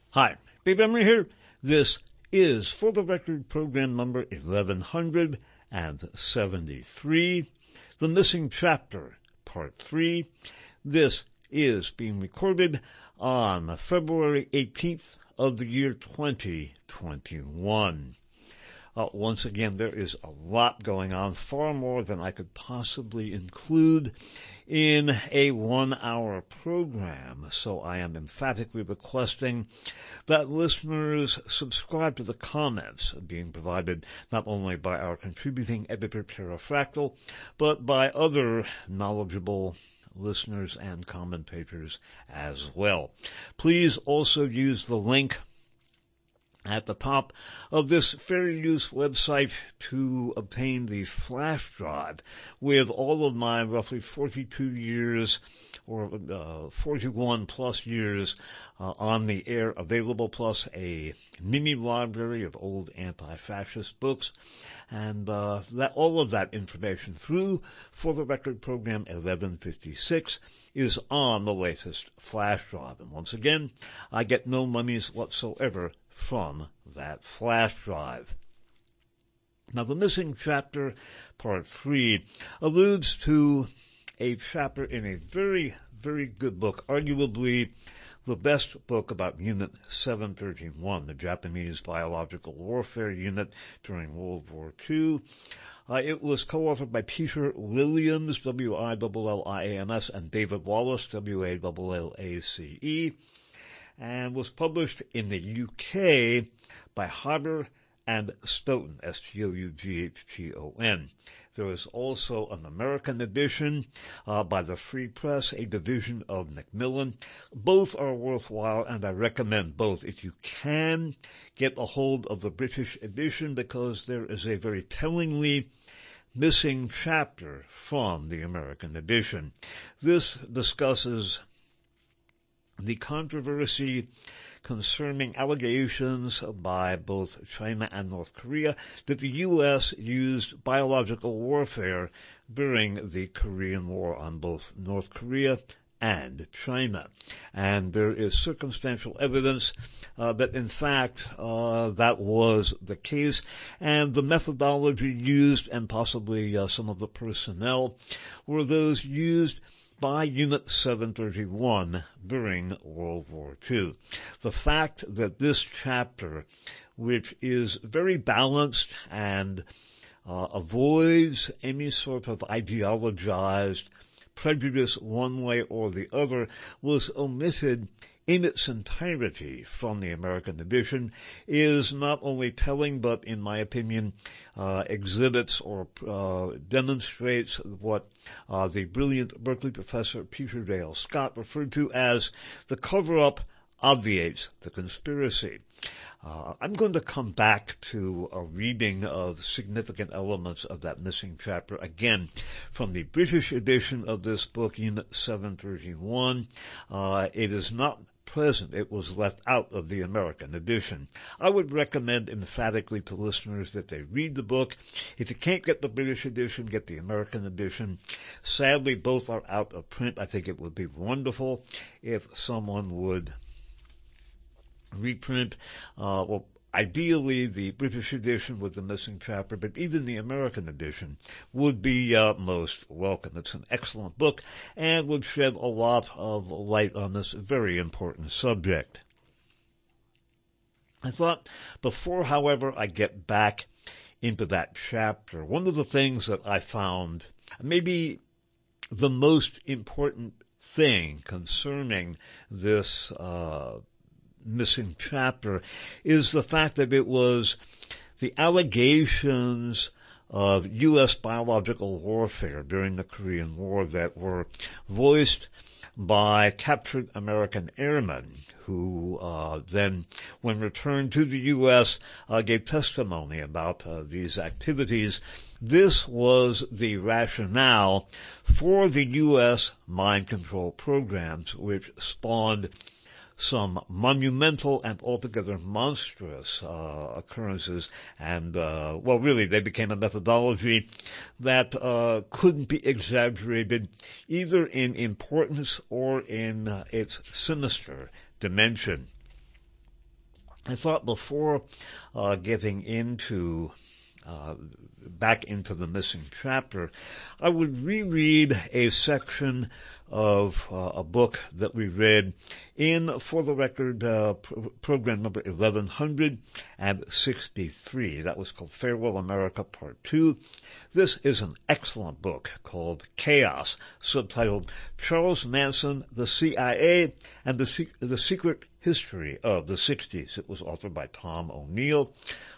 Hi, Dave Emery here. This is, for the record, program number 1173, The Missing Chapter, Part 3. This is being recorded on February 18th of the year 2021. Once again, there is a lot going on, far more than I could possibly include in a 1-hour program, so I am emphatically requesting that listeners subscribe to the comments being provided not only by our contributing editor, Pterafractyl, but by other knowledgeable listeners and commentators as well. Please also use the link at the top of this Fair Use website to obtain the flash drive with all of my roughly 42 years or 41 plus years on the air available, plus a mini library of old anti-fascist books, and that all of that information through For the Record program 1156 is on the latest flash drive. And once again, I get no monies whatsoever from that flash drive. Now, the missing chapter, part 3, alludes to a chapter in a very, very good book, arguably the best book about Unit 731, the Japanese biological warfare unit during World War II. It was co-authored by Peter Williams, W-I-L-L-I-A-M-S, and David Wallace, W-A-L-L-A-C-E, and was published in the UK by Hodder and Stoughton, S-T-O-U-G-H-T-O-N. There is also an American edition by the Free Press, a division of Macmillan. Both are worthwhile, and I recommend both if you can get a hold of the British edition, because there is a very tellingly missing chapter from the American edition. This discusses the controversy concerning allegations by both China and North Korea that the U.S. used biological warfare during the Korean War on both North Korea and China. And there is circumstantial evidence that in fact that was the case, and the methodology used and possibly some of the personnel were those used by Unit 731 during World War II. The fact that this chapter, which is very balanced and avoids any sort of ideologized prejudice one way or the other, was omitted in its entirety from the American edition, is not only telling, but in my opinion, exhibits or demonstrates what the brilliant Berkeley professor Peter Dale Scott referred to as the cover-up obviates the conspiracy. I'm going to come back to a reading of significant elements of that missing chapter, again, from the British edition of this book, Unit 731. It is not present. It was left out of the American edition. I would recommend emphatically to listeners that they read the book. If you can't get the British edition, get the American edition. Sadly, both are out of print. I think it would be wonderful if someone would reprint, ideally the British edition with the missing chapter, but even the American edition would be most welcome. It's an excellent book and would shed a lot of light on this very important subject. I thought before, however, I get back into that chapter, one of the things that I found, maybe the most important thing concerning this missing chapter, is the fact that it was the allegations of U.S. biological warfare during the Korean War that were voiced by captured American airmen who then, when returned to the U.S., gave testimony about these activities. This was the rationale for the U.S. mind control programs, which spawned some monumental and altogether monstrous occurrences, and really they became a methodology that couldn't be exaggerated either in importance or in its sinister dimension. I thought before getting into back into the missing chapter, I would reread a section of a book that we read in, for the record, program number 1163. That was called Farewell America Part 2. This is an excellent book called Chaos, subtitled Charles Manson, the CIA, and the Secret History of the 60s. It was authored by Tom O'Neill,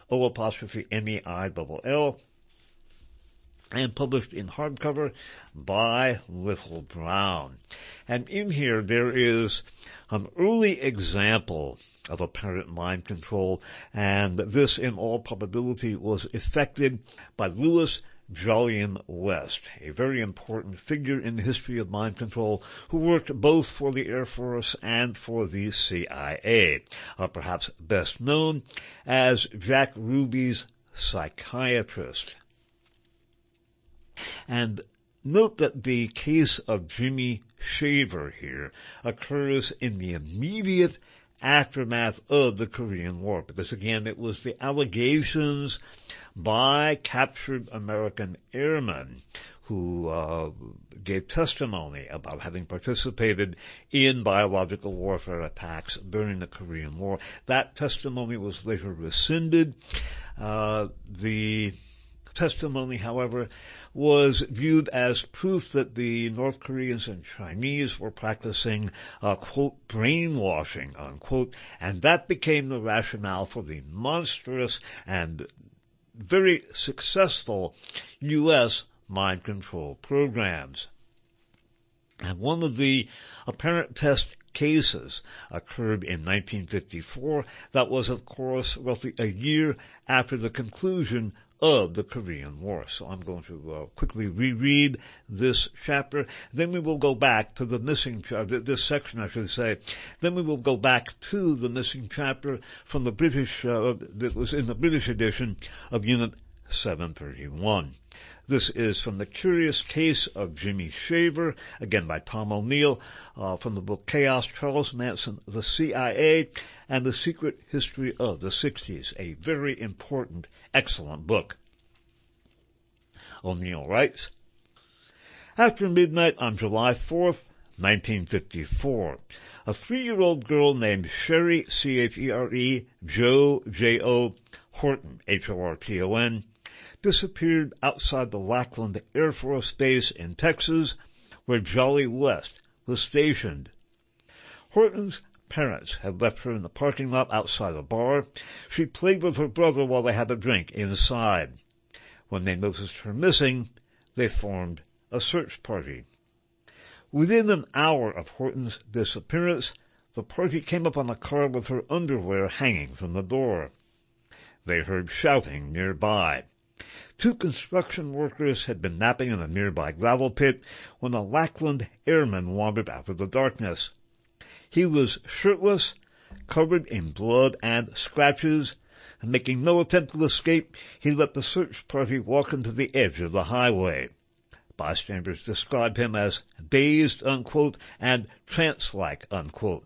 O''Meill, and published in hardcover by Whittle Brown. And in here there is an early example of apparent mind control, and this in all probability was effected by Louis Jolyon West, a very important figure in the history of mind control who worked both for the Air Force and for the CIA, perhaps best known as Jack Ruby's psychiatrist. And note that the case of Jimmy Shaver here occurs in the immediate aftermath of the Korean War, because again it was the allegations by captured American airmen who gave testimony about having participated in biological warfare attacks during the Korean War. That testimony was later rescinded. The testimony, however, was viewed as proof that the North Koreans and Chinese were practicing, quote, brainwashing, unquote, and that became the rationale for the monstrous and very successful U.S. mind control programs. And one of the apparent test cases occurred in 1954. That was, of course, roughly a year after the conclusion of the Korean War. So I'm going to quickly reread this chapter. Then we will go back to the missing chapter, this section I should say. Then we will go back to the missing chapter from the British, that was in the British edition of Unit 731. This is from The Curious Case of Jimmy Shaver, again by Tom O'Neill, from the book Chaos, Charles Manson, the CIA, and the Secret History of the 60s. A very important, excellent book. O'Neill writes, after midnight on July 4th, 1954, a 3-year-old girl named Sherry, C-H-E-R-E, Jo, J-O, Horton, H-O-R-T-O-N, disappeared outside the Lackland Air Force Base in Texas, where Jolly West was stationed. Horton's parents had left her in the parking lot outside a bar. She played with her brother while they had a drink inside. When they noticed her missing, they formed a search party. Within an hour of Horton's disappearance, the party came upon a car with her underwear hanging from the door. They heard shouting nearby. 2 construction workers had been napping in a nearby gravel pit when a Lackland airman wandered out of the darkness. He was shirtless, covered in blood and scratches, and making no attempt to escape, he let the search party walk into the edge of the highway. Bystanders described him as dazed, unquote, and trance-like, unquote.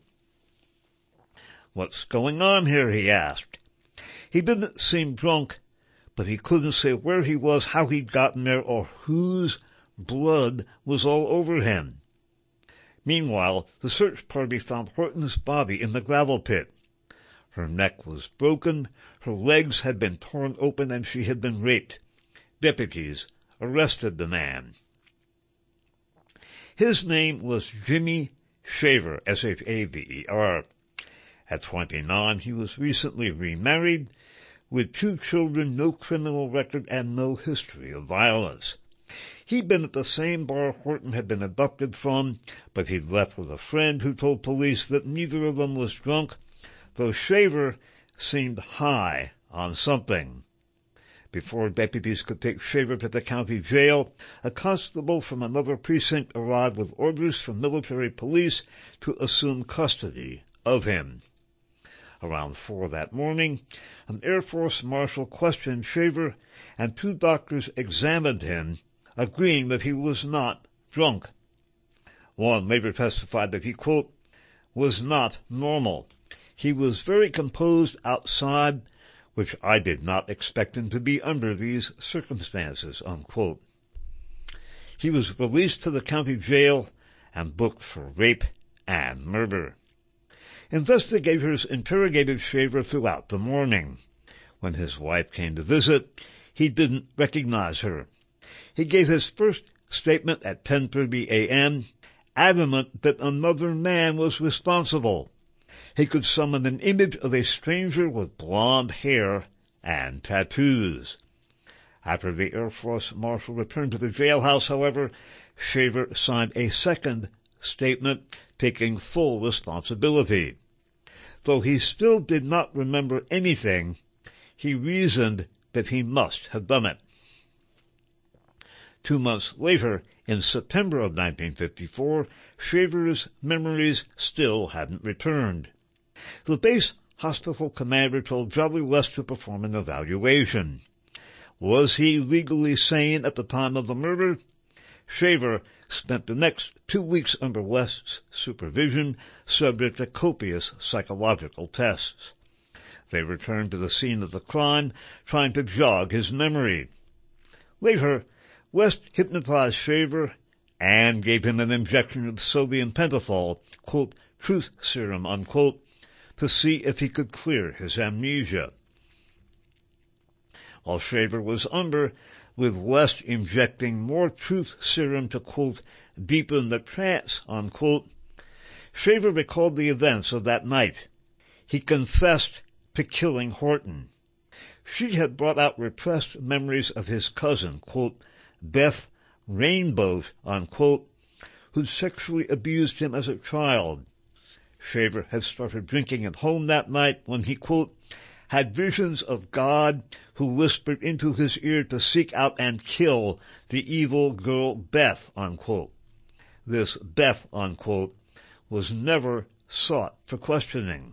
What's going on here? He asked. He didn't seem drunk, but he couldn't say where he was, how he'd gotten there, or whose blood was all over him. Meanwhile, the search party found Horton's body in the gravel pit. Her neck was broken, her legs had been torn open, and she had been raped. Deputies arrested the man. His name was Jimmy Shaver, S-H-A-V-E-R. At 29, he was recently remarried, with 2 children, no criminal record, and no history of violence. He'd been at the same bar Horton had been abducted from, but he'd left with a friend who told police that neither of them was drunk, though Shaver seemed high on something. Before deputies could take Shaver to the county jail, a constable from another precinct arrived with orders from military police to assume custody of him. Around 4 that morning, an Air Force marshal questioned Shaver, and 2 doctors examined him, agreeing that he was not drunk. One later testified that he, quote, was not normal. He was very composed outside, which I did not expect him to be under these circumstances, unquote. He was released to the county jail and booked for rape and murder. Investigators interrogated Shaver throughout the morning. When his wife came to visit, he didn't recognize her. He gave his first statement at 10:30 a.m., adamant that another man was responsible. He could summon an image of a stranger with blonde hair and tattoos. After the Air Force Marshal returned to the jailhouse, however, Shaver signed a second statement taking full responsibility. Though he still did not remember anything, he reasoned that he must have done it. 2 months later, in September of 1954, Shaver's memories still hadn't returned. The base hospital commander told Jolly West to perform an evaluation. Was he legally sane at the time of the murder? Shaver spent the next 2 weeks under West's supervision, subject to copious psychological tests. They returned to the scene of the crime, trying to jog his memory. Later, West hypnotized Shaver and gave him an injection of sodium pentothal, quote, truth serum, unquote, to see if he could clear his amnesia. While Shaver was under, with West injecting more truth serum to, quote, deepen the trance, unquote, Shaver recalled the events of that night. He confessed to killing Horton. She had brought out repressed memories of his cousin, quote, Beth Rainbow, unquote, who sexually abused him as a child. Shaver had started drinking at home that night when he, quote, had visions of God who whispered into his ear to seek out and kill the evil girl Beth, unquote. This Beth, unquote, was never sought for questioning.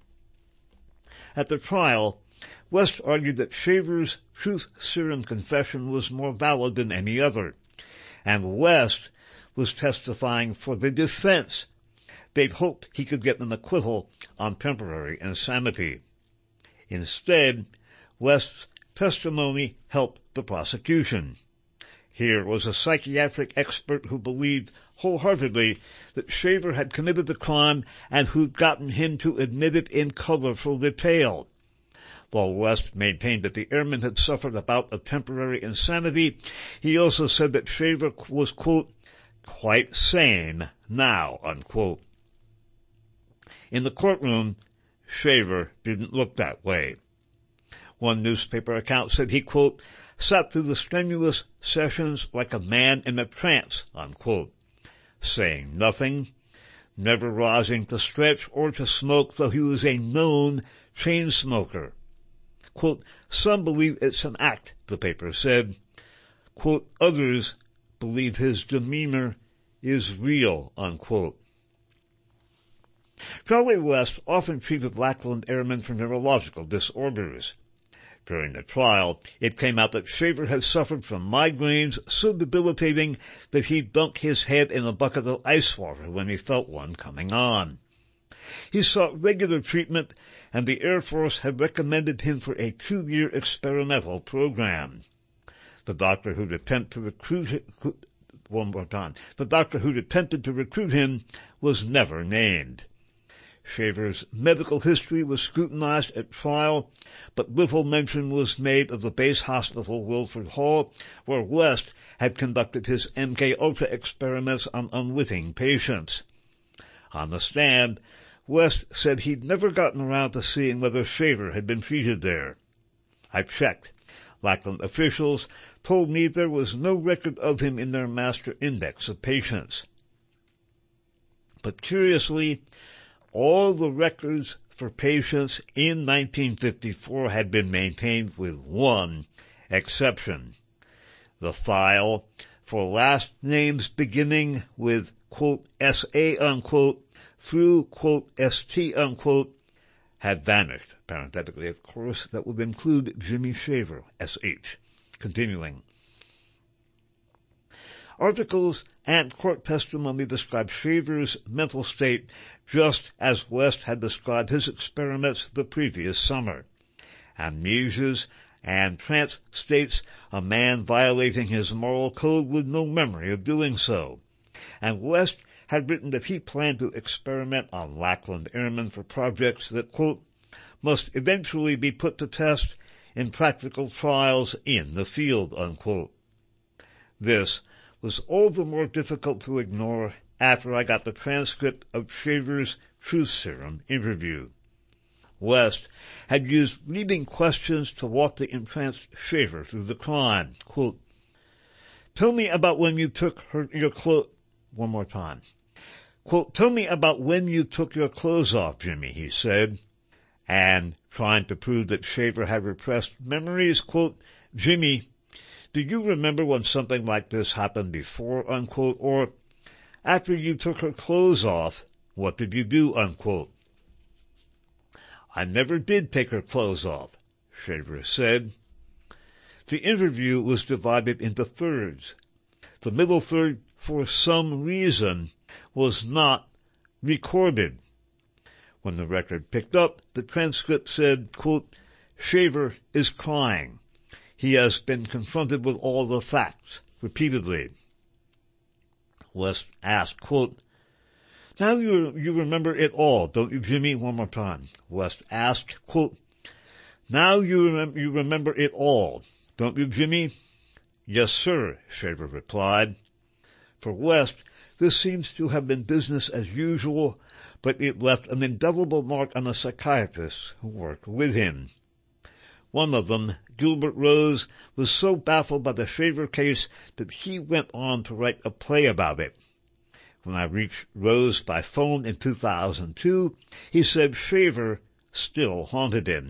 At the trial, West argued that Shaver's truth serum confession was more valid than any other, and West was testifying for the defense. They'd hoped he could get an acquittal on temporary insanity. Instead, West's testimony helped the prosecution. Here was a psychiatric expert who believed wholeheartedly that Shaver had committed the crime and who'd gotten him to admit it in colorful detail. While West maintained that the airman had suffered a bout of temporary insanity, he also said that Shaver was, quote, quite sane now, unquote. In the courtroom, Shaver didn't look that way. One newspaper account said he, quote, sat through the strenuous sessions like a man in a trance, unquote, saying nothing, never rising to stretch or to smoke, though he was a known chain smoker. Quote, some believe it's an act, the paper said. Quote, others believe his demeanor is real, unquote. Charlie West often treated Lackland airmen for neurological disorders. During the trial, it came out that Shaver had suffered from migraines so debilitating that he'd dunk his head in a bucket of ice water when he felt one coming on. He sought regular treatment, and the Air Force had recommended him for a 2-year experimental program. The doctor who'd attempted to recruit him was never named. Shaver's medical history was scrutinized at trial, but little mention was made of the base hospital Wilford Hall, where West had conducted his MK-Ultra experiments on unwitting patients. On the stand, West said he'd never gotten around to seeing whether Shaver had been treated there. I checked. Lackland officials told me there was no record of him in their master index of patients. But curiously, all the records for patients in 1954 had been maintained with one exception. The file for last names beginning with, quote, S.A., unquote, through, quote, S.T., unquote, had vanished. Parenthetically, of course, that would include Jimmy Shaver, S.H. Continuing. Articles and court testimony describe Shaver's mental state just as West had described his experiments the previous summer. Amnesias and trance states a man violating his moral code with no memory of doing so. And West had written that he planned to experiment on Lackland Airmen for projects that, quote, must eventually be put to test in practical trials in the field, unquote. This was all the more difficult to ignore after I got the transcript of Shaver's truth serum interview. West had used leading questions to walk the entranced Shaver through the crime. Quote, tell me about when you took your clothes... One more time. Quote, tell me about when you took your clothes off, Jimmy, he said. And trying to prove that Shaver had repressed memories, quote, Jimmy, do you remember when something like this happened before, unquote, or after you took her clothes off, what did you do, unquote? I never did take her clothes off, Shaver said. The interview was divided into thirds. The middle third, for some reason, was not recorded. When the record picked up, the transcript said, quote, Shaver is crying. He has been confronted with all the facts, repeatedly. West asked, quote, now you remember it all, don't you, Jimmy? One more time. West asked, quote, now you remember it all, don't you, Jimmy? Yes, sir, Shaver replied. For West, this seems to have been business as usual, but it left an indelible mark on the psychiatrists who worked with him. One of them, Gilbert Rose, was so baffled by the Shaver case that he went on to write a play about it. When I reached Rose by phone in 2002, he said Shaver still haunted him.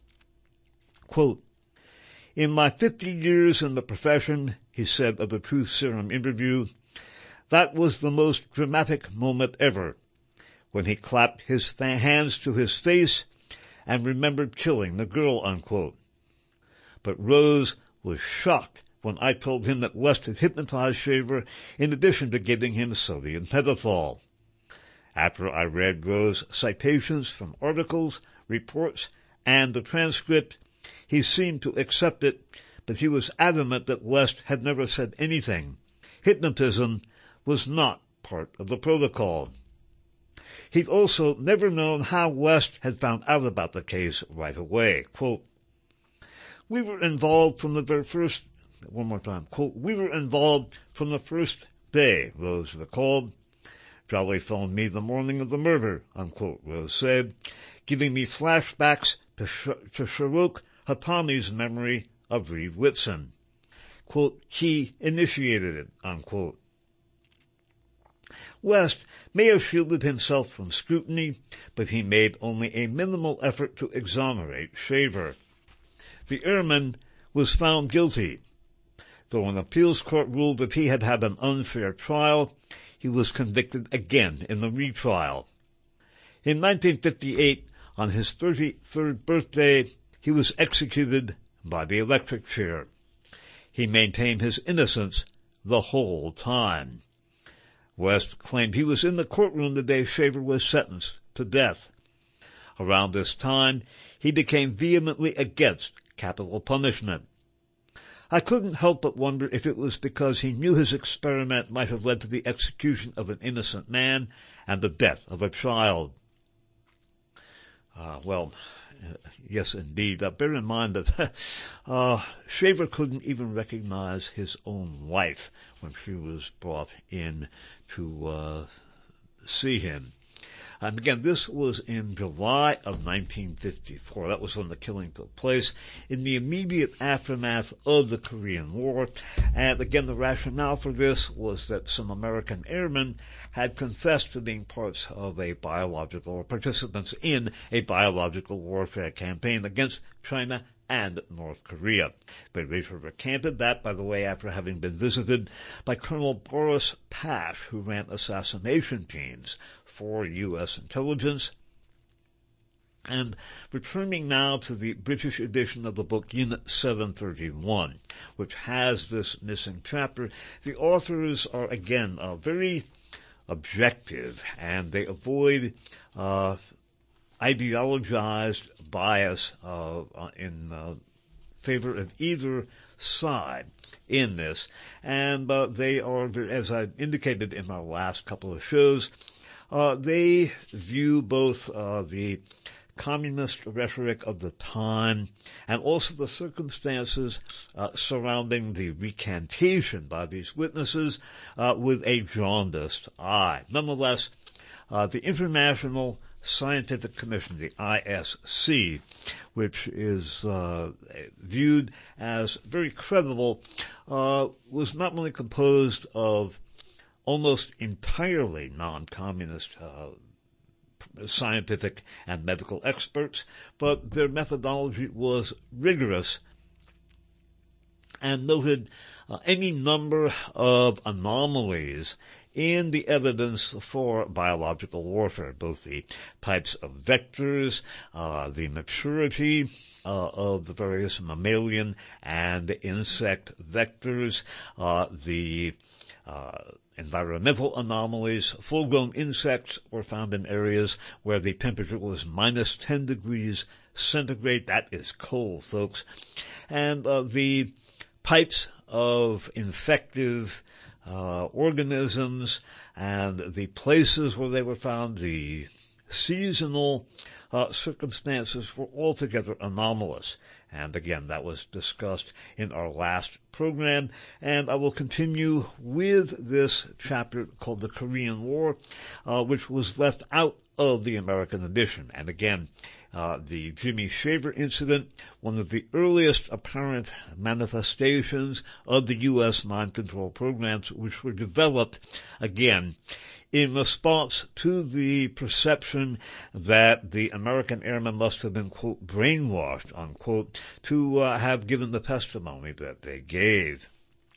Quote, in my 50 years in the profession, he said of the Truth Serum interview, that was the most dramatic moment ever, when he clapped his hands to his face and remembered killing the girl, unquote. But Rose was shocked when I told him that West had hypnotized Shaver in addition to giving him sodium pentothal. After I read Rose's citations from articles, reports, and the transcript, he seemed to accept it, but he was adamant that West had never said anything. Hypnotism was not part of the protocol. He'd also never known how West had found out about the case right away. Quote, we were involved from the very first, one more time, quote, we were involved from the first day, Rose recalled. Jolly phoned me the morning of the murder, unquote, Rose said, giving me flashbacks to Shahrukh Hatami's memory of Reed Whitson. Quote, he initiated it, unquote. West may have shielded himself from scrutiny, but he made only a minimal effort to exonerate Shaver. The airman was found guilty. Though an appeals court ruled that he had had an unfair trial, he was convicted again in the retrial. In 1958, on his 33rd birthday, he was executed by the electric chair. He maintained his innocence the whole time. West claimed he was in the courtroom the day Shaver was sentenced to death. Around this time, he became vehemently against capital punishment. I couldn't help but wonder if it was because he knew his experiment might have led to the execution of an innocent man and the death of a child. Yes, indeed. Bear in mind that Shaver couldn't even recognize his own wife when she was brought in to see him. And again, this was in July of 1954. That was when the killing took place, in the immediate aftermath of the Korean War. And again, the rationale for this was that some American airmen had confessed to being parts of a biological, or participants in a biological warfare campaign against China and North Korea. They later recanted that, by the way, after having been visited by Colonel Boris Pash, who ran assassination teams for U.S. intelligence. And returning now to the British edition of the book, Unit 731, which has this missing chapter, the authors are, again, very objective, and they avoid ideologized bias in favor of either side in this. And they are, as I indicated in our last couple of shows, they view both the communist rhetoric of the time and also the circumstances surrounding the recantation by these witnesses with a jaundiced eye. Nonetheless, the International Scientific Commission, the ISC, which is viewed as very credible, was not only composed of almost entirely non-communist scientific and medical experts, but their methodology was rigorous and noted any number of anomalies in the evidence for biological warfare, both the types of vectors, the maturity of the various mammalian and insect vectors, the environmental anomalies. Full-grown insects were found in areas where the temperature was minus 10 degrees centigrade. That is cold, folks. And the types of infective organisms and the places where they were found, the seasonal circumstances were altogether anomalous. And again, that was discussed in our last program, and I will continue with this chapter called the Korean War, which was left out of the American edition. And again, the Jimmy Shaver incident, one of the earliest apparent manifestations of the U.S. mind control programs, which were developed, again, in response to the perception that the American airmen must have been, quote, brainwashed, unquote, to have given the testimony that they gave.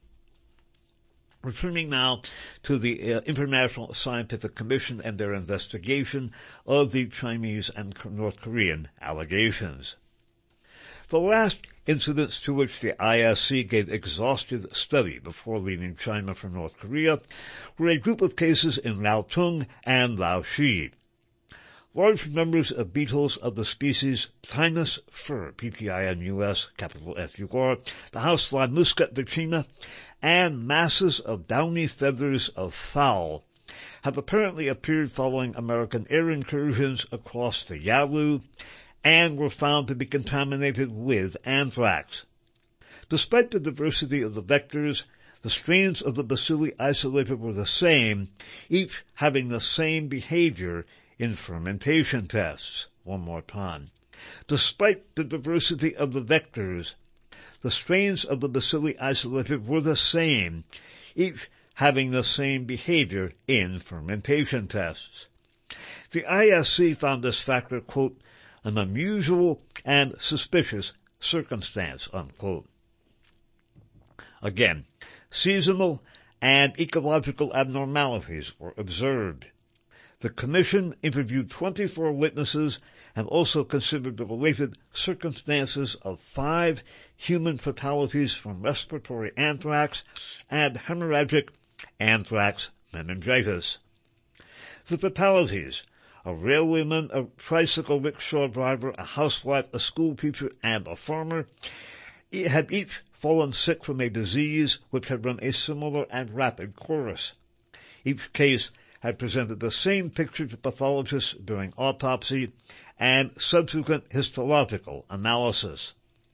Returning now to the International Scientific Commission and their investigation of the Chinese and North Korean allegations. The last incidents to which the ISC gave exhaustive study before leaving China for North Korea were a group of cases in Liaotung and Laoshi. Large numbers of beetles of the species Pinus fur, P-T-I-N-U-S, capital F-U-R, the housefly Muscat vicina, and masses of downy feathers of fowl have apparently appeared following American air incursions across the Yalu and were found to be contaminated with anthrax. Despite the diversity of the vectors, the strains of the bacilli isolated were the same, each having the same behavior in fermentation tests. One more time. Despite the diversity of the vectors, the strains of the bacilli isolated were the same, each having the same behavior in fermentation tests. The ISC found this factor, quote, an unusual and suspicious circumstance, unquote. Again, seasonal and ecological abnormalities were observed. The Commission interviewed 24 witnesses and also considered the related circumstances of 5 human fatalities from respiratory anthrax and hemorrhagic anthrax meningitis. The fatalities, a railwayman, a tricycle rickshaw driver, a housewife, a school teacher, and a farmer, had each fallen sick from a disease which had run a similar and rapid course. Each case had presented the same picture to pathologists during autopsy and subsequent histological analysis.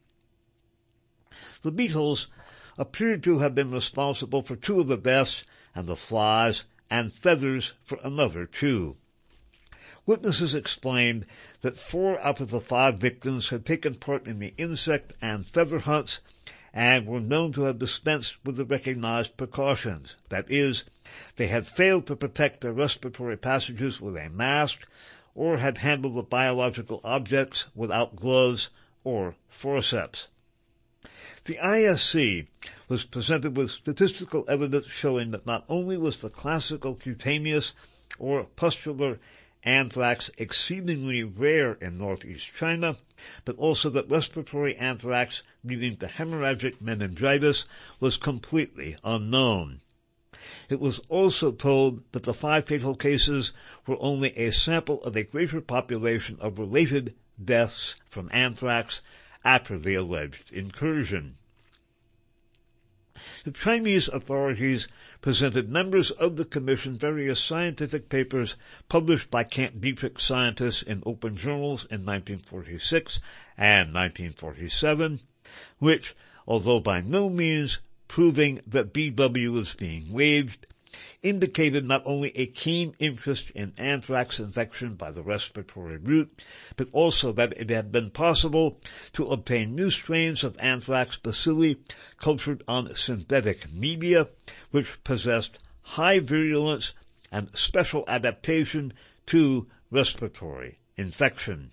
The beetles appeared to have been responsible for 2 of the deaths, and the flies and feathers for another 2. Witnesses explained that 4 out of the 5 victims had taken part in the insect and feather hunts and were known to have dispensed with the recognized precautions. That is, they had failed to protect their respiratory passages with a mask or had handled the biological objects without gloves or forceps. The ISC was presented with statistical evidence showing that not only was the classical cutaneous or pustular anthrax exceedingly rare in northeast China, but also that respiratory anthrax leading to hemorrhagic meningitis was completely unknown. It was also told that the 5 fatal cases were only a sample of a greater population of related deaths from anthrax after the alleged incursion. The Chinese authorities presented members of the commission various scientific papers published by Camp Detrick scientists in open journals in 1946 and 1947, which, although by no means proving that BW was being waged, indicated not only a keen interest in anthrax infection by the respiratory route, but also that it had been possible to obtain new strains of anthrax bacilli cultured on synthetic media, which possessed high virulence and special adaptation to respiratory infection.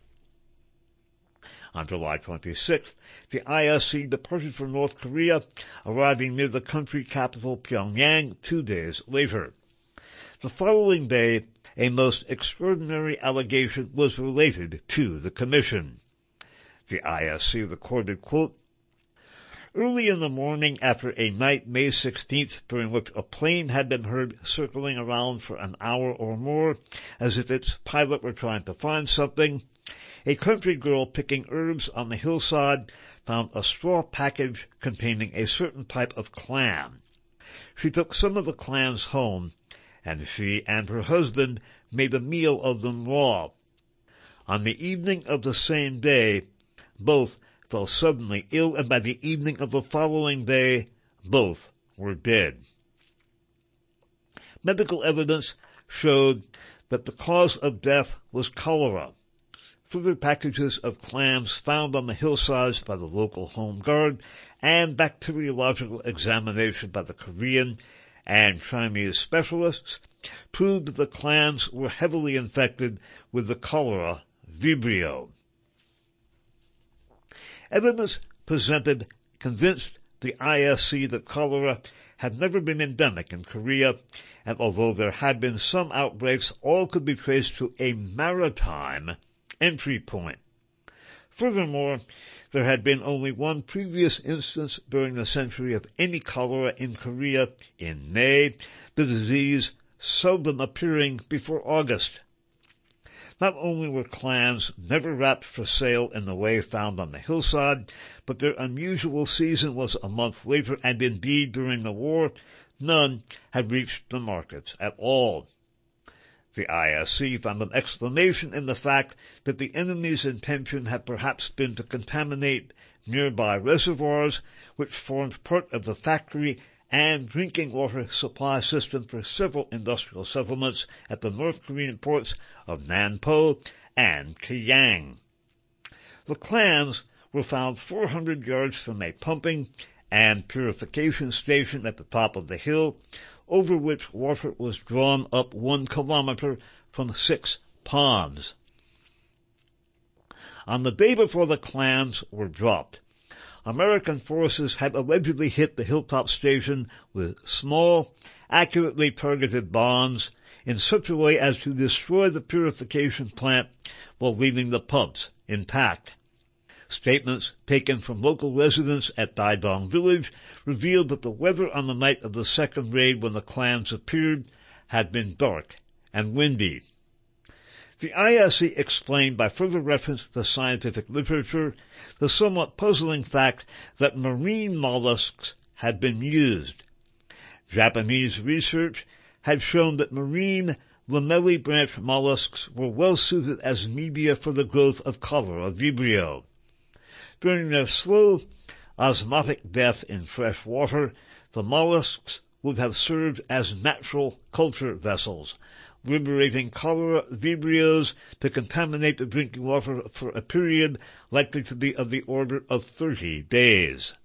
On July 26th, the ISC departed for North Korea, arriving near the country capital Pyongyang 2 days later. The following day, a most extraordinary allegation was related to the commission. The ISC recorded, quote, "Early in the morning after a night, May 16th, during which a plane had been heard circling around for an hour or more, as if its pilot were trying to find something, a country girl picking herbs on the hillside found a straw package containing a certain type of clam. She took some of the clams home, and she and her husband made a meal of them raw. On the evening of the same day, both fell suddenly ill, and by the evening of the following day, both were dead." Medical evidence showed that the cause of death was cholera. Further packages of clams found on the hillsides by the local home guard and bacteriological examination by the Korean and Chinese specialists proved that the clams were heavily infected with the cholera vibrio. Evidence presented convinced the ISC that cholera had never been endemic in Korea, and although there had been some outbreaks, all could be traced to a maritime entry point. Furthermore, there had been only one previous instance during the century of any cholera in Korea in May, the disease seldom appearing before August. Not only were clams never wrapped for sale in the way found on the hillside, but their unusual season was a month later, and indeed during the war, none had reached the markets at all. The ISC found an explanation in the fact that the enemy's intention had perhaps been to contaminate nearby reservoirs, which formed part of the factory and drinking water supply system for several industrial settlements at the North Korean ports of Nampo and Keyang. The clams were found 400 yards from a pumping and purification station at the top of the hill, over which water was drawn up 1 kilometer from 6 ponds. On the day before the clams were dropped, American forces had allegedly hit the hilltop station with small, accurately targeted bombs in such a way as to destroy the purification plant while leaving the pumps intact. Statements taken from local residents at Daidong village revealed that the weather on the night of the second raid when the clams appeared had been dark and windy. The ISC explained by further reference to scientific literature the somewhat puzzling fact that marine mollusks had been used. Japanese research had shown that marine lamellae branch mollusks were well suited as media for the growth of cholera vibrio. During their slow osmotic death in fresh water, the mollusks would have served as natural culture vessels, liberating cholera vibrios to contaminate the drinking water for a period likely to be of the order of 30 days.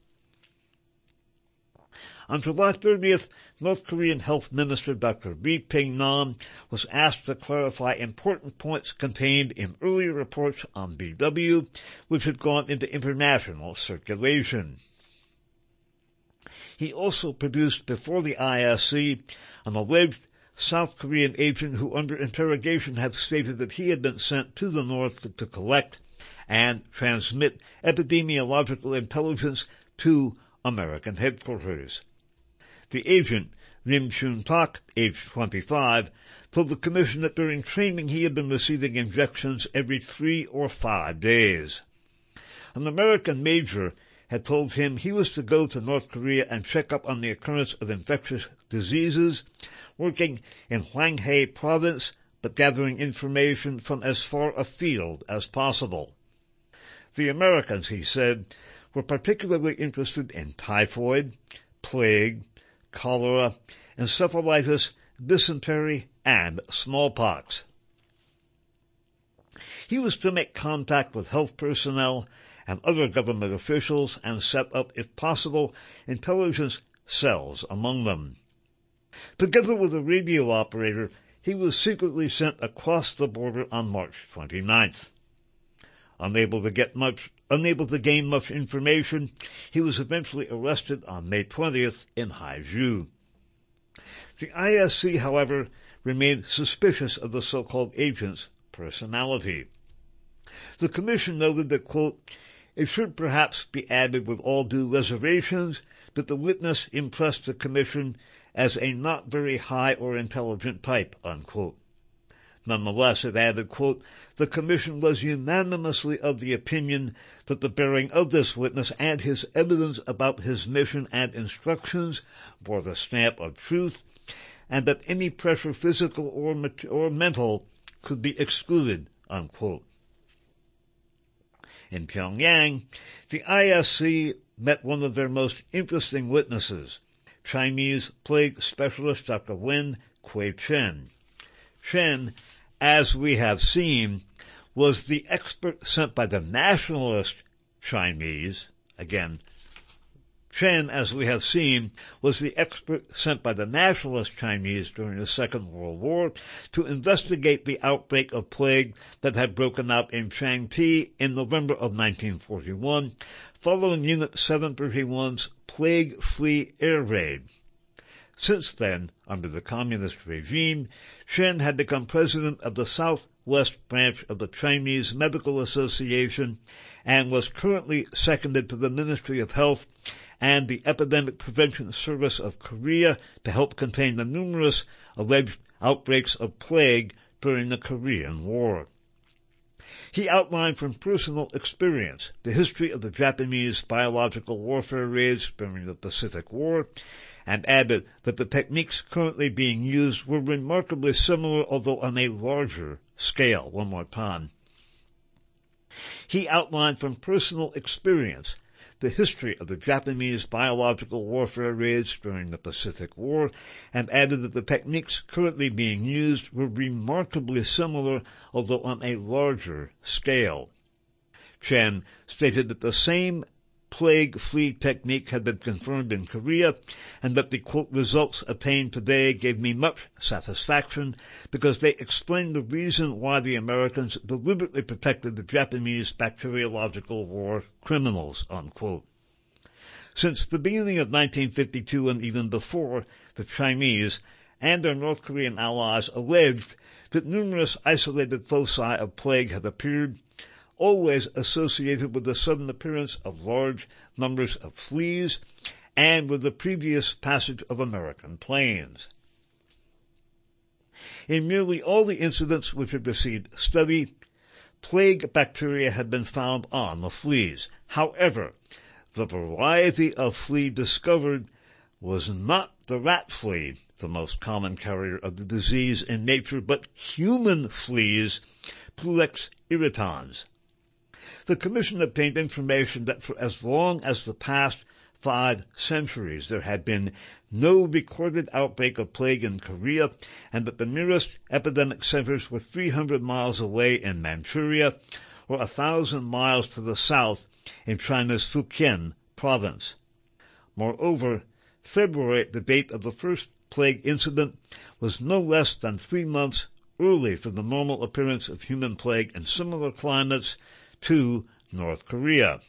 On July 30th, North Korean Health Minister Dr. Ri Ping-nam was asked to clarify important points contained in earlier reports on BW, which had gone into international circulation. He also produced before the ISC an alleged South Korean agent who under interrogation had stated that he had been sent to the North to collect and transmit epidemiological intelligence to American headquarters. The agent, Rim Chun-tak, age 25, told the commission that during training he had been receiving injections every 3 or 5 days. An American major had told him he was to go to North Korea and check up on the occurrence of infectious diseases, working in Hwanghae province, but gathering information from as far afield as possible. The Americans, he said, were particularly interested in typhoid, plague, cholera, encephalitis, dysentery, and smallpox. He was to make contact with health personnel and other government officials and set up, if possible, intelligence cells among them. Together with a radio operator, he was secretly sent across the border on March 29th. Unable to gain much information, he was eventually arrested on May 20th in Haeju. The ISC, however, remained suspicious of the so-called agent's personality. The commission noted that, quote, it should perhaps be added with all due reservations that the witness impressed the commission as a not very high or intelligent type, unquote. Nonetheless, it added, quote, the commission was unanimously of the opinion that the bearing of this witness and his evidence about his mission and instructions bore the stamp of truth, and that any pressure, physical or mental, could be excluded, unquote. In Pyongyang, the ISC met one of their most interesting witnesses, Chinese plague specialist Dr. Wen Kui-chen. Chen, as we have seen, was the expert sent by the nationalist Chinese. Again, Chen, as we have seen, was the expert sent by the nationalist Chinese during the Second World War to investigate the outbreak of plague that had broken out in Changti in November of 1941, following Unit 731's plague-free air raid. Since then, under the communist regime, Chen had become president of the Southwest branch of the Chinese Medical Association and was currently seconded to the Ministry of Health and the Epidemic Prevention Service of Korea to help contain the numerous alleged outbreaks of plague during the Korean War. He outlined from personal experience the history of the Japanese biological warfare raids during the Pacific War, and added that the techniques currently being used were remarkably similar, although on a larger scale. One more time. He outlined from personal experience the history of the Japanese biological warfare raids during the Pacific War, and added that the techniques currently being used were remarkably similar, although on a larger scale. Chen stated that the same plague-free technique had been confirmed in Korea, and that the, quote, results obtained today gave me much satisfaction because they explained the reason why the Americans deliberately protected the Japanese bacteriological war criminals, unquote. Since the beginning of 1952 and even before, the Chinese and their North Korean allies alleged that numerous isolated foci of plague had appeared, always associated with the sudden appearance of large numbers of fleas and with the previous passage of American planes. In nearly all the incidents which had received study, plague bacteria had been found on the fleas. However, the variety of flea discovered was not the rat flea, the most common carrier of the disease in nature, but human fleas, Pulex irritans. The Commission obtained information that for as long as the past 5 centuries there had been no recorded outbreak of plague in Korea, and that the nearest epidemic centers were 300 miles away in Manchuria, or 1,000 miles to the south in China's Fujian province. Moreover, February, the date of the first plague incident, was no less than 3 months early for the normal appearance of human plague in similar climates to North Korea.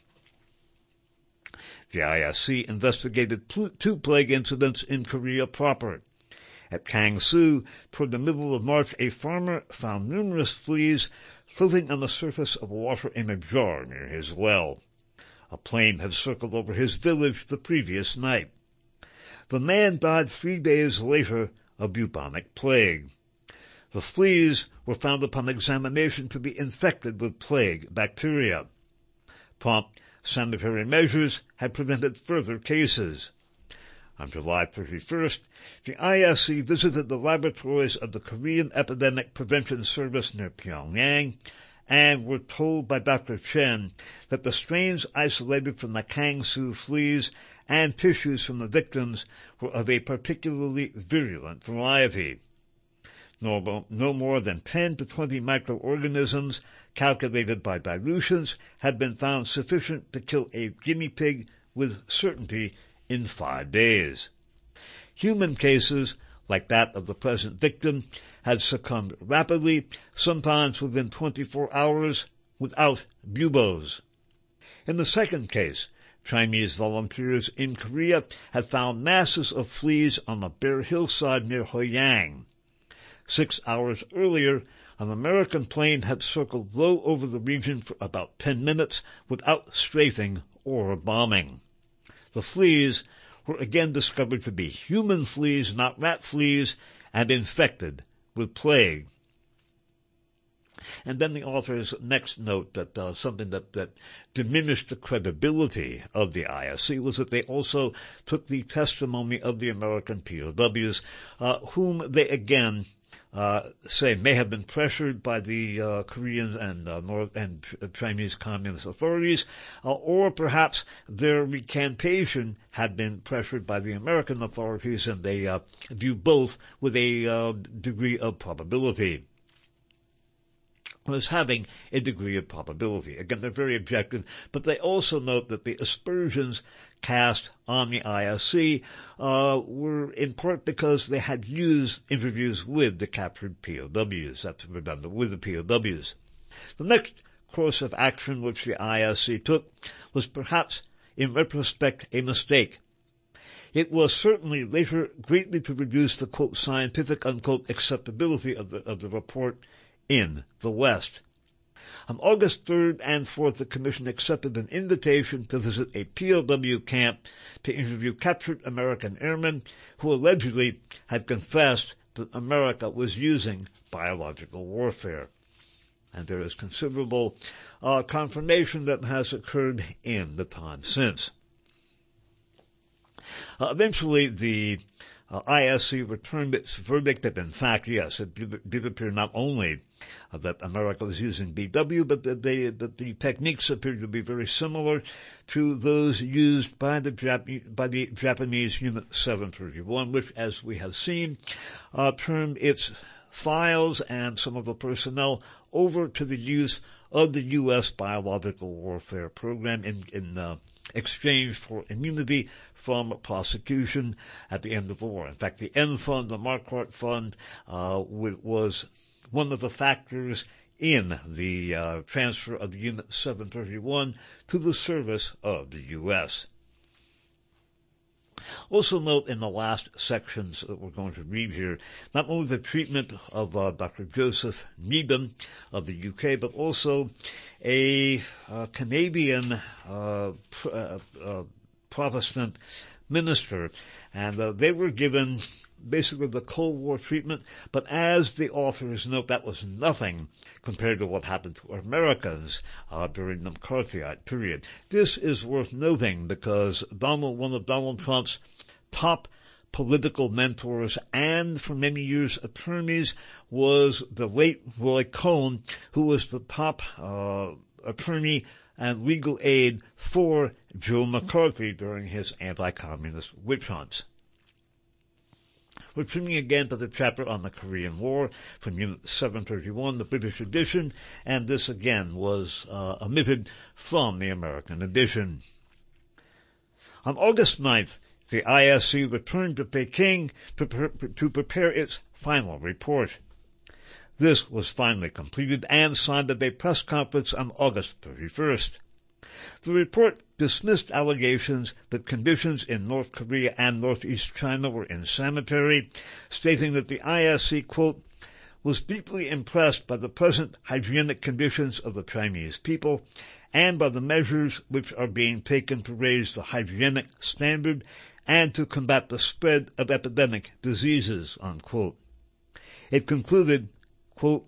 The ISC investigated 2 plague incidents in Korea proper, At Kangsu, toward the middle of March, a farmer found numerous fleas floating on the surface of water in a jar near his well. A plane had circled over his village the previous night. The man died 3 days later of bubonic plague. The fleas were found upon examination to be infected with plague bacteria. Prompt sanitary measures had prevented further cases. On July 31st, the ISC visited the laboratories of the Korean Epidemic Prevention Service near Pyongyang and were told by Dr. Chen that the strains isolated from the Kangsu fleas and tissues from the victims were of a particularly virulent variety. No more than 10 to 20 microorganisms, calculated by dilutions, had been found sufficient to kill a guinea pig with certainty in 5 days. Human cases, like that of the present victim, had succumbed rapidly, sometimes within 24 hours, without buboes. In the second case, Chinese volunteers in Korea had found masses of fleas on a bare hillside near Hoyang. 6 hours earlier, an American plane had circled low over the region for about 10 minutes without strafing or bombing. The fleas were again discovered to be human fleas, not rat fleas, and infected with plague. And then the authors next note that something that diminished the credibility of the ISC was that they also took the testimony of the American POWs, whom they again say may have been pressured by the Korean and North and Chinese Communist authorities, or perhaps their recantation had been pressured by the American authorities, and they view both with a degree of probability. As having a degree of probability. Again, they're very objective, but they also note that the aspersions cast on the ISC were in part because they had used interviews with the captured POWs. That's redundant, with the POWs. The next course of action which the ISC took was perhaps, in retrospect, a mistake. It was certainly later greatly to reduce the, quote, scientific, unquote, acceptability of the report in the West. On August 3rd and 4th, the Commission accepted an invitation to visit a POW camp to interview captured American airmen who allegedly had confessed that America was using biological warfare. And there is considerable confirmation that has occurred in the time since. Eventually, the ISC returned its verdict that, in fact, yes, it did appear not only that America was using BW, but that the techniques appeared to be very similar to those used by the Japanese Unit 731, which, as we have seen, turned its files and some of the personnel over to the use of the U.S. biological warfare program in exchange for immunity from prosecution at the end of the war. In fact, the N Fund, the Marquardt Fund, was one of the factors in the transfer of the Unit 731 to the service of the U.S. Also note in the last sections that we're going to read here, not only the treatment of Dr. Joseph Needham of the UK, but also a Canadian Protestant minister, and they were given basically the Cold War treatment, but as the authors note, that was nothing compared to what happened to Americans during the McCarthyite period. This is worth noting because one of Donald Trump's top political mentors and for many years attorneys was the late Roy Cohn, who was the top attorney and legal aid for Joe McCarthy during his anti-communist witch hunts. Returning again to the chapter on the Korean War from Unit 731, the British edition, and this again was omitted from the American edition. On August 9th, the ISC returned to Peking to prepare its final report. This was finally completed and signed at a press conference on August 31st. The report dismissed allegations that conditions in North Korea and northeast China were insanitary, stating that the ISC, quote, was deeply impressed by the present hygienic conditions of the Chinese people and by the measures which are being taken to raise the hygienic standard and to combat the spread of epidemic diseases, unquote. It concluded, quote,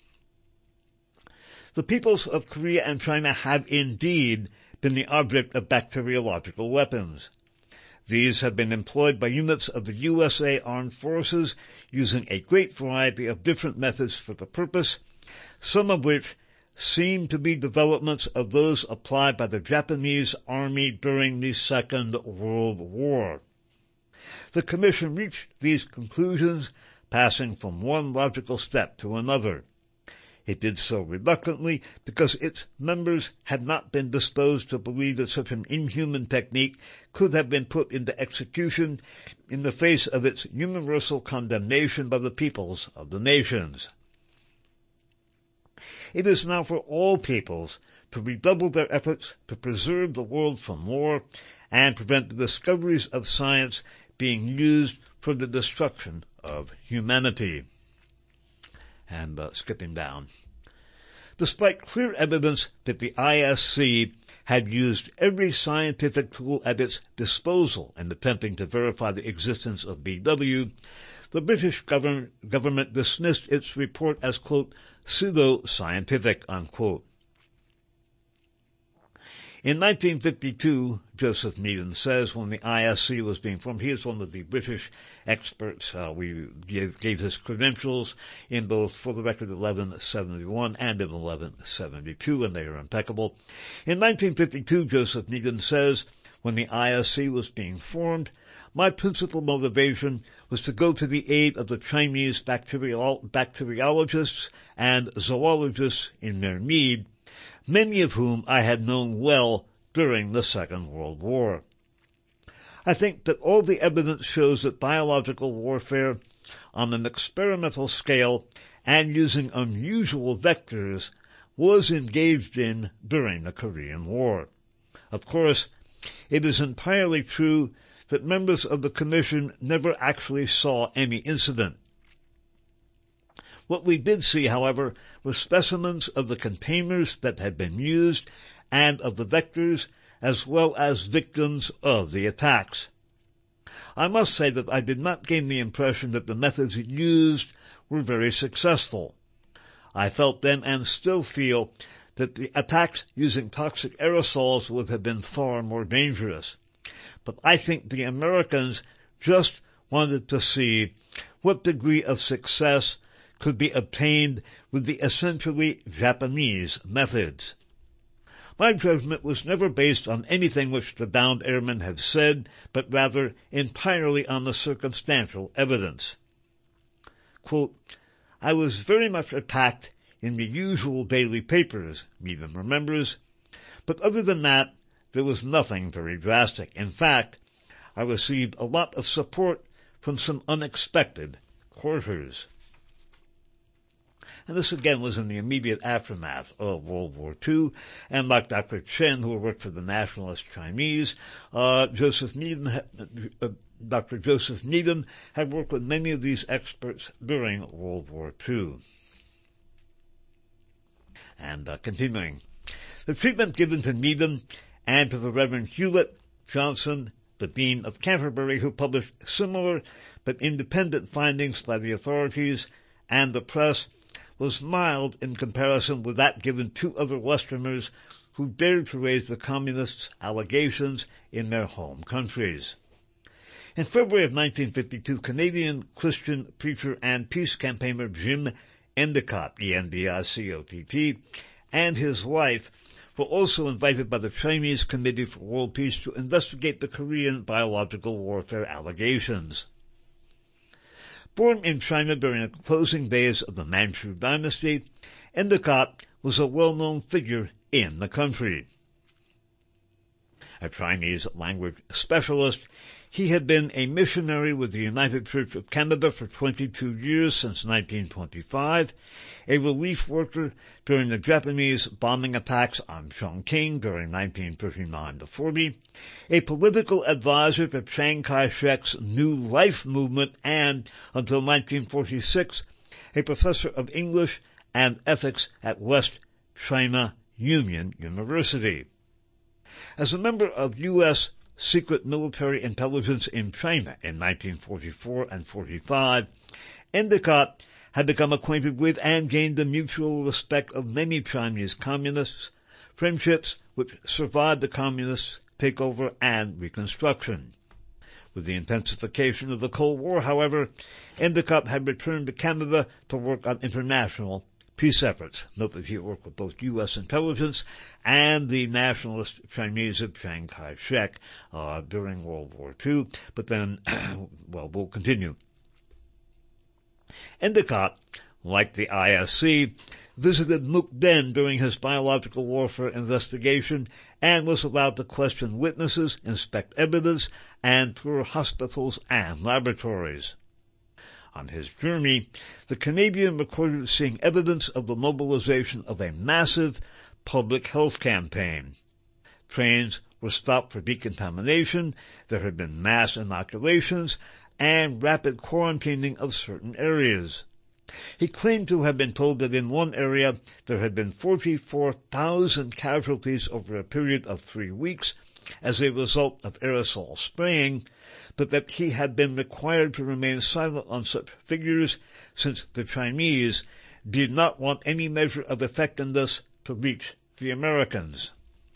the peoples of Korea and China have indeed been the object of bacteriological weapons. These have been employed by units of the USA Armed Forces using a great variety of different methods for the purpose, some of which seem to be developments of those applied by the Japanese Army during the Second World War. The Commission reached these conclusions, passing from one logical step to another. It did so reluctantly because its members had not been disposed to believe that such an inhuman technique could have been put into execution in the face of its universal condemnation by the peoples of the nations. It is now for all peoples to redouble their efforts to preserve the world from war and prevent the discoveries of science being used for the destruction of humanity. And skipping down. Despite clear evidence that the ISC had used every scientific tool at its disposal in attempting to verify the existence of BW, the British government dismissed its report as, quote, pseudo-scientific, unquote. In 1952, Joseph Needham says, when the ISC was being formed, he is one of the British experts. We gave his credentials in both, for the record, 1171 and in 1172, and they are impeccable. In 1952, Joseph Needham says, when the ISC was being formed, my principal motivation was to go to the aid of the Chinese bacteriologists and zoologists in their need, many of whom I had known well during the Second World War. I think that all the evidence shows that biological warfare on an experimental scale and using unusual vectors was engaged in during the Korean War. Of course, it is entirely true that members of the Commission never actually saw any incident. What we did see, however, were specimens of the containers that had been used and of the vectors, as well as victims of the attacks. I must say that I did not gain the impression that the methods used were very successful. I felt then and still feel that the attacks using toxic aerosols would have been far more dangerous. But I think the Americans just wanted to see what degree of success could be obtained with the essentially Japanese methods. My judgment was never based on anything which the downed airmen had said, but rather entirely on the circumstantial evidence. Quote, I was very much attacked in the usual daily papers, Needham remembers, but other than that, there was nothing very drastic. In fact, I received a lot of support from some unexpected quarters. And this again was in the immediate aftermath of World War II, and like Dr. Chen, who worked for the Nationalist Chinese, Dr. Joseph Needham had worked with many of these experts during World War II. And continuing, the treatment given to Needham and to the Reverend Hewlett Johnson, the Dean of Canterbury, who published similar but independent findings by the authorities and the press, was mild in comparison with that given to other Westerners who dared to raise the communists' allegations in their home countries. In February of 1952, Canadian Christian preacher and peace campaigner Jim Endicott, E-N-D-I-C-O-T-T, and his wife were also invited by the Chinese Committee for World Peace to investigate the Korean biological warfare allegations. Born in China during the closing days of the Manchu dynasty, Endicott was a well-known figure in the country. a Chinese language specialist. He had been a missionary with the United Church of Canada for 22 years since 1925, a relief worker during the Japanese bombing attacks on Chongqing during 1939-40, a political advisor to Chiang Kai-shek's New Life movement, and, until 1946, a professor of English and ethics at West China Union University. As a member of U.S. secret military intelligence in China in 1944 and 45, Endicott had become acquainted with and gained the mutual respect of many Chinese communists, friendships which survived the communist takeover and reconstruction. With the intensification of the Cold War, however, Endicott had returned to Canada to work on international peace efforts. Note that he worked with both U.S. intelligence and the nationalist Chinese of Chiang Kai-shek during World War II, but then, we'll continue. Endicott, like the ISC, visited Mukden during his biological warfare investigation and was allowed to question witnesses, inspect evidence, and tour hospitals and laboratories. On his journey, the Canadian recorded seeing evidence of the mobilization of a massive public health campaign. Trains were stopped for decontamination, there had been mass inoculations, and rapid quarantining of certain areas. He claimed to have been told that in one area there had been 44,000 casualties over a period of 3 weeks as a result of aerosol spraying, but that he had been required to remain silent on such figures since the Chinese did not want any measure of effectiveness to reach the Americans.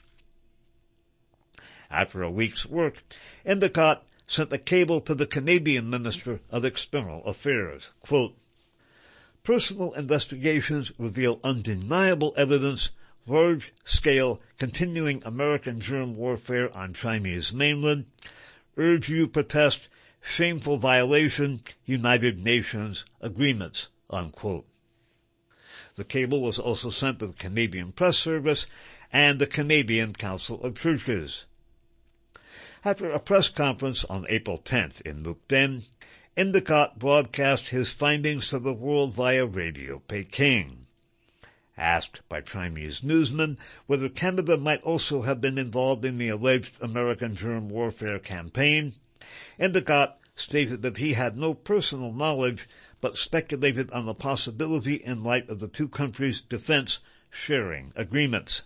After a week's work, Endicott sent a cable to the Canadian Minister of External Affairs. Quote, "Personal investigations reveal undeniable evidence, large-scale continuing American germ warfare on Chinese mainland. Urge you protest, shameful violation, United Nations agreements," unquote. The cable was also sent to the Canadian Press Service and the Canadian Council of Churches. After a press conference on April 10th in Mukden, Endicott broadcast his findings to the world via Radio Peking. Asked by Chinese newsmen whether Canada might also have been involved in the alleged American germ warfare campaign, Endicott stated that he had no personal knowledge but speculated on the possibility in light of the two countries' defense sharing agreements.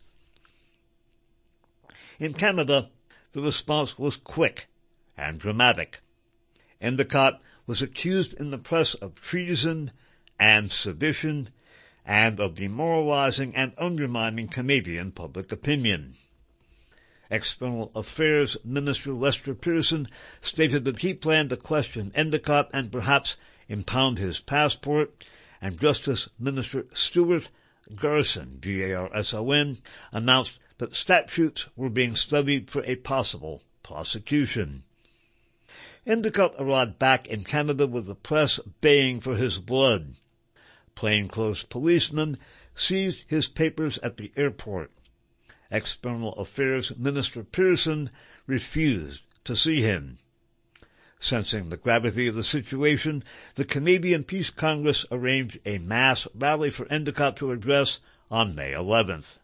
In Canada, the response was quick and dramatic. Endicott was accused in the press of treason and sedition, and of demoralizing and undermining Canadian public opinion. External Affairs Minister Lester Pearson stated that he planned to question Endicott and perhaps impound his passport, and Justice Minister Stuart Garson, Garson, announced that statutes were being studied for a possible prosecution. Endicott arrived back in Canada with the press baying for his blood. Plainclothes policemen seized his papers at the airport. External Affairs Minister Pearson refused to see him. Sensing the gravity of the situation, the Canadian Peace Congress arranged a mass rally for Endicott to address on May 11th.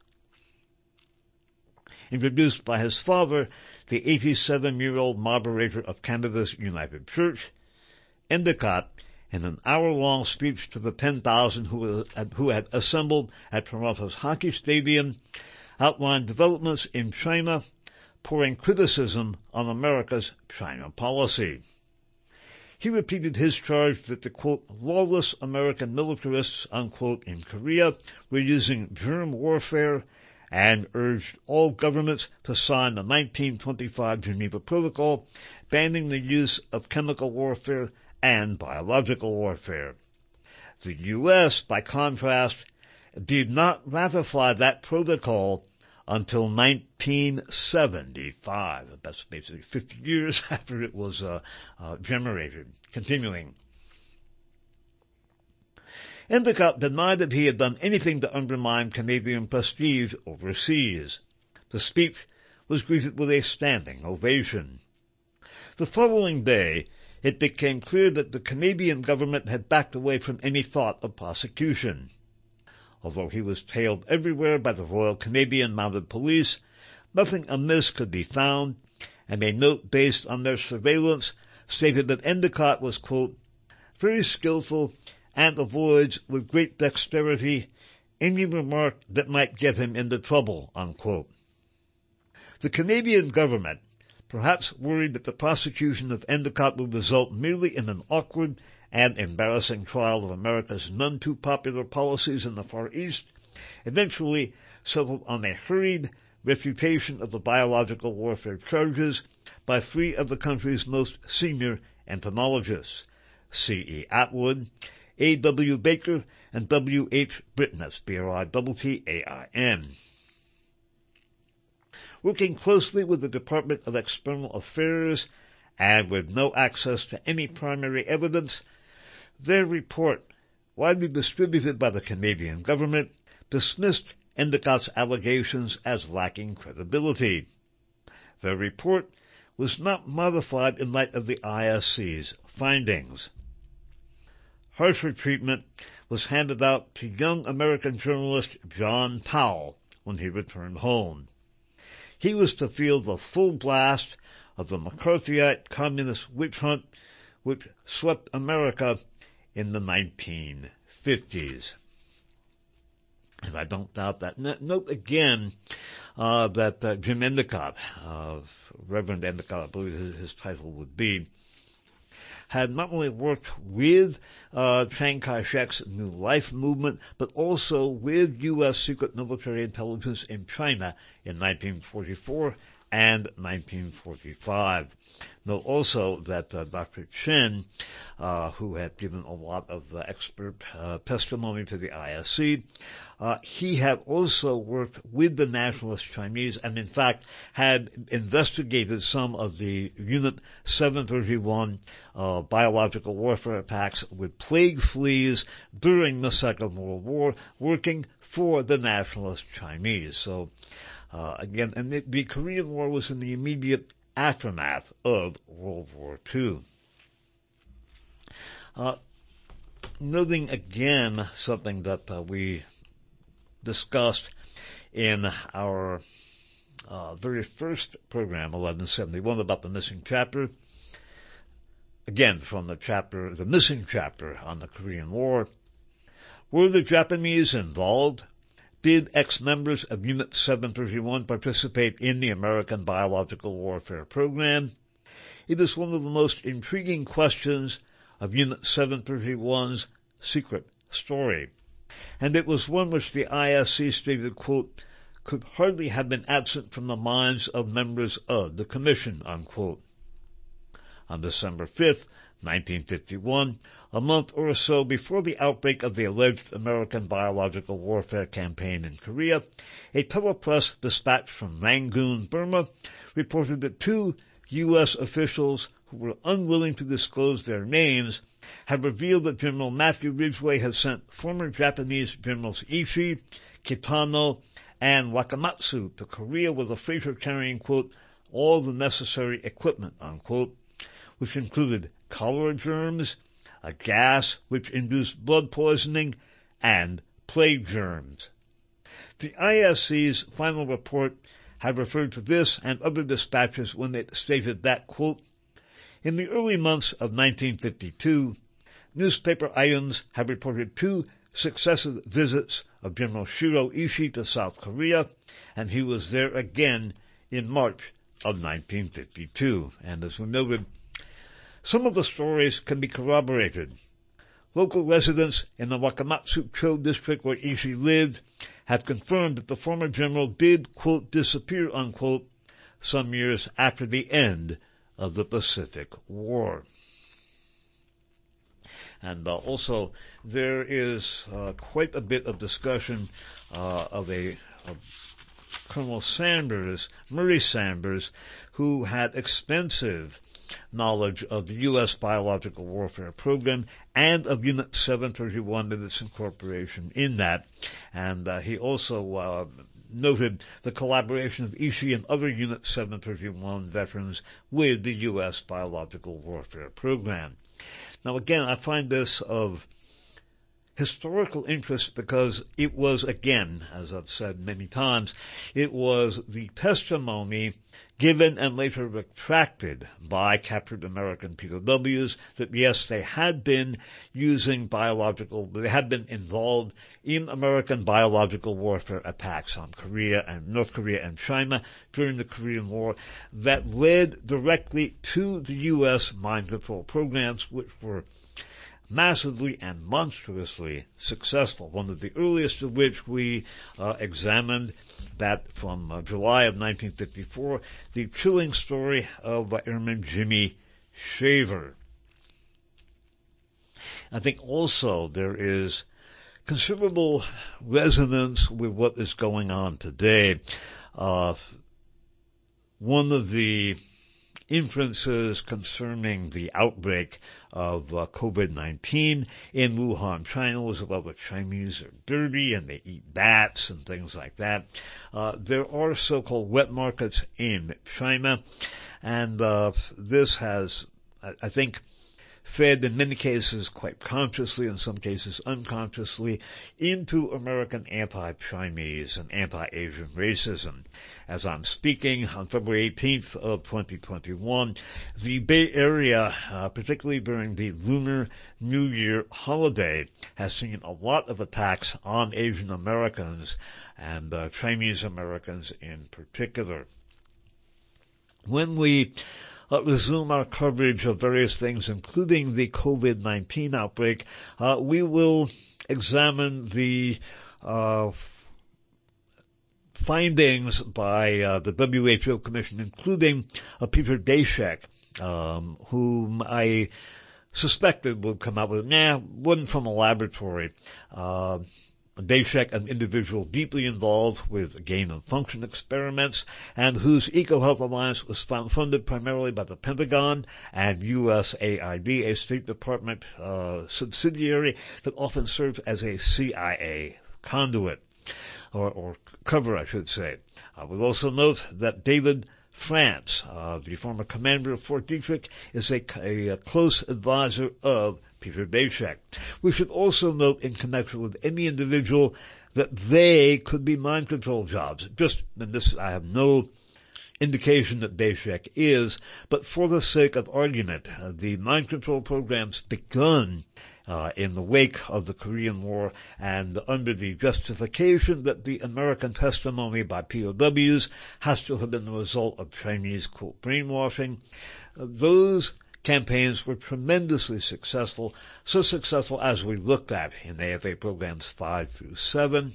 Introduced by his father, the 87-year-old moderator of Canada's United Church, Endicott, in an hour-long speech to the 10,000 who had assembled at Toronto's hockey stadium, outlined developments in China, pouring criticism on America's China policy. He repeated his charge that the, quote, lawless American militarists, unquote, in Korea were using germ warfare, and urged all governments to sign the 1925 Geneva Protocol banning the use of chemical warfare and biological warfare. The U.S., by contrast, did not ratify that protocol until 1975. That's basically 50 years after it was generated. Continuing. Endicott denied that he had done anything to undermine Canadian prestige overseas. The speech was greeted with a standing ovation. The following day, it became clear that the Canadian government had backed away from any thought of prosecution. Although he was tailed everywhere by the Royal Canadian Mounted Police, nothing amiss could be found, and a note based on their surveillance stated that Endicott was, quote, very skillful and avoids with great dexterity any remark that might get him into trouble, unquote. The Canadian government, perhaps worried that the prosecution of Endicott would result merely in an awkward and embarrassing trial of America's none-too-popular policies in the Far East, eventually settled on a hurried refutation of the biological warfare charges by three of the country's most senior entomologists, C.E. Atwood, A.W. Baker, and W.H. Brittain, that's B-R-I-T-T-A-I-N. Working closely with the Department of External Affairs and with no access to any primary evidence, their report, widely distributed by the Canadian government, dismissed Endicott's allegations as lacking credibility. Their report was not modified in light of the ISC's findings. Harsher treatment was handed out to young American journalist John Powell when he returned home. He was to feel the full blast of the McCarthyite communist witch hunt which swept America in the 1950s. And I don't doubt that. Note again that Jim Endicott, Reverend Endicott, I believe his title would be, had not only worked with Chiang Kai-shek's New Life movement, but also with U.S. secret military intelligence in China in 1944 and 1945. Note also that Dr. Chen, who had given a lot of expert testimony to the ISC, he had also worked with the nationalist Chinese and in fact had investigated some of the Unit 731 biological warfare attacks with plague fleas during the Second World War, working for the nationalist Chinese. So again, and the Korean War was in the immediate aftermath of World War II. Noting again something that we discussed in our very first program, 1171, about the missing chapter. Again, from the missing chapter on the Korean War. Were the Japanese involved? Did ex-members of Unit 731 participate in the American biological warfare program? It is one of the most intriguing questions of Unit 731's secret story, and it was one which the ISC stated, quote, could hardly have been absent from the minds of members of the Commission, unquote. On December 5th, 1951, a month or so before the outbreak of the alleged American biological warfare campaign in Korea, a telepress dispatch from Rangoon, Burma, reported that two U.S. officials who were unwilling to disclose their names had revealed that General Matthew Ridgway had sent former Japanese Generals Ishii, Kitano, and Wakamatsu to Korea with a freighter carrying, quote, all the necessary equipment, unquote, which included cholera germs, a gas which induced blood poisoning, and plague germs. The ISC's final report had referred to this and other dispatches when it stated that, quote, in the early months of 1952, newspaper items have reported two successive visits of General Shiro Ishii to South Korea, and he was there again in March of 1952. And as we noted, some of the stories can be corroborated. Local residents in the Wakamatsu-cho district where Ishii lived have confirmed that the former general did, quote, disappear, unquote, some years after the end of the Pacific War. And also, there is quite a bit of discussion of Colonel Sanders, Murray Sanders, who had extensive knowledge of the U.S. biological warfare program and of Unit 731 and its incorporation in that. And he also noted the collaboration of Ishii and other Unit 731 veterans with the U.S. Biological Warfare Program. Now again, I find this of historical interest because it was, again, as I've said many times, it was the testimony given and later retracted by captured American POWs that yes, they had been they had been involved in American biological warfare attacks on North Korea and China during the Korean War that led directly to the U.S. mind control programs, which were massively and monstrously successful. One of the earliest of which we examined, that from July of 1954, the chilling story of Airman Jimmy Shaver. I think also there is considerable resonance with what is going on today. One of the inferences concerning the outbreak of COVID-19 in Wuhan, China, was about the Chinese are dirty and they eat bats and things like that. There are so-called wet markets in China, and this has, I think, fed in many cases quite consciously, in some cases unconsciously, into American anti-Chinese and anti-Asian racism. As I'm speaking on February 18th of 2021, the Bay Area, particularly during the Lunar New Year holiday, has seen a lot of attacks on Asian Americans and Chinese Americans in particular. When we resume our coverage of various things, including the COVID-19 outbreak, we will examine the findings by the WHO Commission, including Peter Daszak, whom I suspected would come out with, wasn't from a laboratory. Daszak, an individual deeply involved with gain-of-function experiments, and whose EcoHealth Alliance was funded primarily by the Pentagon and USAID, a State Department subsidiary that often serves as a CIA conduit, or cover, I should say. I would also note that David France, the former commander of Fort Detrick, is a close advisor of Peter Daszak. We should also note, in connection with any individual, that they could be mind control jobs. I have no indication that Daszak is, but for the sake of argument, the mind control programs begun in the wake of the Korean War and under the justification that the American testimony by POWs has to have been the result of Chinese, quote, brainwashing. Those campaigns were tremendously successful, so successful as we looked at in AFA programs 5 through 7.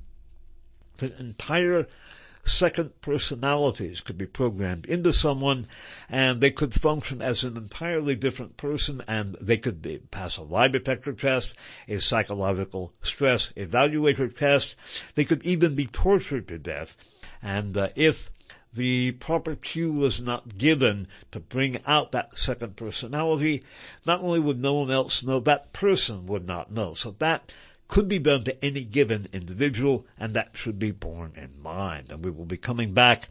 The entire second personalities could be programmed into someone, and they could function as an entirely different person, and they could pass a lie detector test, a psychological stress evaluator test. They could even be tortured to death, and if the proper cue was not given to bring out that second personality, not only would no one else know, that person would not know. So that could be done to any given individual, and that should be borne in mind. And we will be coming back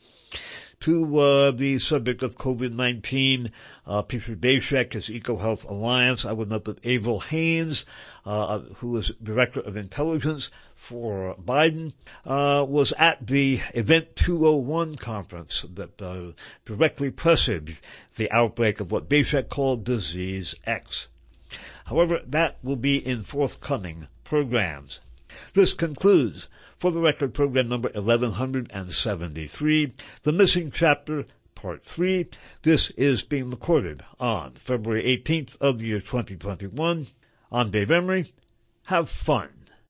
to the subject of COVID-19. Peter Daszak is EcoHealth Alliance. I would note that Avril Haines, who is Director of Intelligence for Biden, was at the Event 201 conference that directly presaged the outbreak of what Daszak called Disease X. However, that will be in forthcoming programs. This concludes, for the record, program number 1173, The Missing Chapter, Part 3. This is being recorded on February 18th of the year 2021. I'm Dave Emery. Have fun.